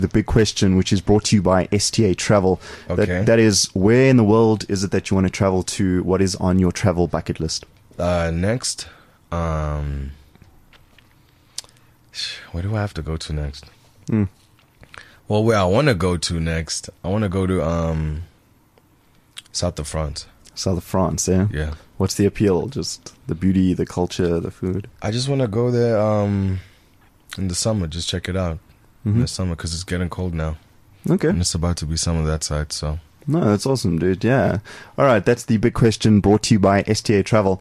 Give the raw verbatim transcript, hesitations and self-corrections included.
The big question, which is brought to you by S T A Travel. Okay. That, that is, where in the world is it that you want to travel to? What is on your travel bucket list? Uh, next, um, where do I have to go to next? Mm. Well, where I want to go to next, I want to go to um, South of France. South of France, yeah? Yeah. What's the appeal? Just the beauty, the culture, the food? I just want to go there um, in the summer, just check it out. Mm-hmm. In the summer, because it's getting cold now. Okay. And it's about to be summer that side, so. No, that's awesome, dude. Yeah. All right, that's the big question brought to you by S T A Travel.